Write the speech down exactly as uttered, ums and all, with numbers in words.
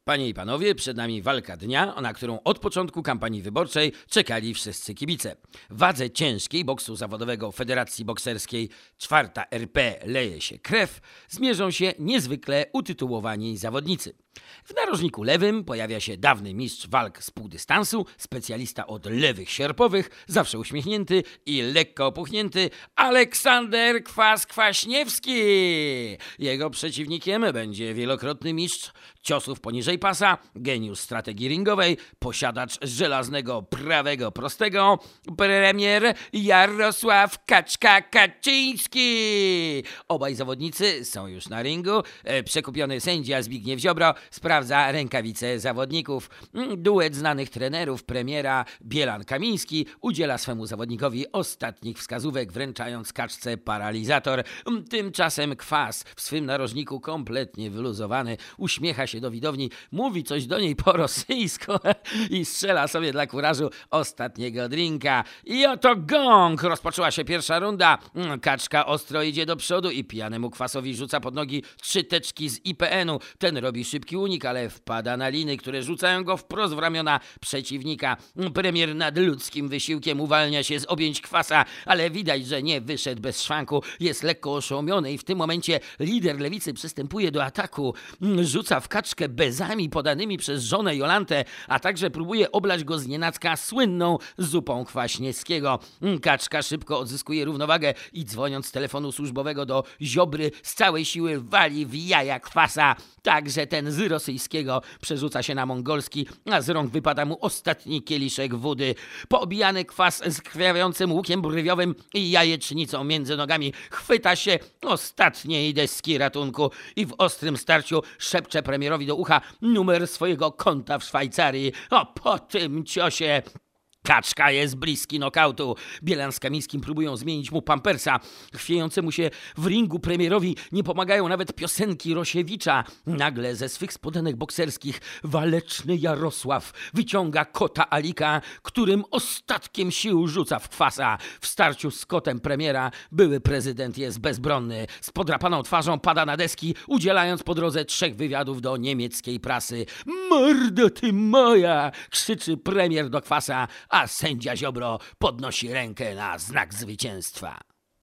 Panie i panowie, przed nami walka dnia, na którą od początku kampanii wyborczej czekali wszyscy kibice. W wadze ciężkiej boksu zawodowego Federacji Bokserskiej czwarta R P leje się krew, zmierzą się niezwykle utytułowani zawodnicy. W narożniku lewym pojawia się dawny mistrz walk z półdystansu, specjalista od lewych sierpowych, zawsze uśmiechnięty i lekko opuchnięty Aleksander Kwas-Kwaśniewski. Jego przeciwnikiem będzie wielokrotny mistrz ciosów poniżej pasa, geniusz strategii ringowej, posiadacz żelaznego prawego prostego, premier Jarosław Kaczka-Kaczyński. Obaj zawodnicy są już na ringu. Przekupiony sędzia Zbigniew Ziobro sprawdza rękawice zawodników. Duet znanych trenerów premiera Bielan-Kamiński udziela swemu zawodnikowi ostatnich wskazówek, wręczając kaczce paralizator. Tymczasem Kwas w swym narożniku kompletnie wyluzowany uśmiecha się do widowni, mówi coś do niej po rosyjsku i strzela sobie dla kurażu ostatniego drinka. I oto gong! Rozpoczęła się pierwsza runda. Kaczka ostro idzie do przodu i pijanemu Kwasowi rzuca pod nogi trzy teczki z I P N-u. Ten robi szybki unik, ale wpada na liny, które rzucają go wprost w ramiona przeciwnika. Premier nad ludzkim wysiłkiem uwalnia się z objęć Kwasa, ale widać, że nie wyszedł bez szwanku. Jest lekko oszołomiony i w tym momencie lider lewicy przystępuje do ataku. Rzuca w Kaczkę bezami podanymi przez żonę Jolantę, a także próbuje oblać go znienacka słynną zupą Kwaśniewskiego. Kaczka szybko odzyskuje równowagę i dzwoniąc z telefonu służbowego do Ziobry z całej siły wali w jaja Kwasa. Także ten z rosyjskiego przerzuca się na mongolski, a z rąk wypada mu ostatni kieliszek wody. Poobijany Kwas z krwawiącym łukiem brywiowym i jajecznicą między nogami chwyta się ostatniej deski ratunku i w ostrym starciu szepcze premierowi do ucha numer swojego konta w Szwajcarii. O, po tym ciosie Kaczka jest bliski nokautu. Bielan z Kamińskim próbują zmienić mu pampersa. Chwiejącemu się w ringu premierowi nie pomagają nawet piosenki Rosiewicza. Nagle ze swych spodenek bokserskich waleczny Jarosław wyciąga kota Alika, którym ostatkiem sił rzuca w Kwasa. W starciu z kotem premiera były prezydent jest bezbronny. Z podrapaną twarzą pada na deski, udzielając po drodze trzech wywiadów do niemieckiej prasy. Mordo ty moja! Krzyczy premier do Kwasa, a sędzia Ziobro podnosi rękę na znak zwycięstwa.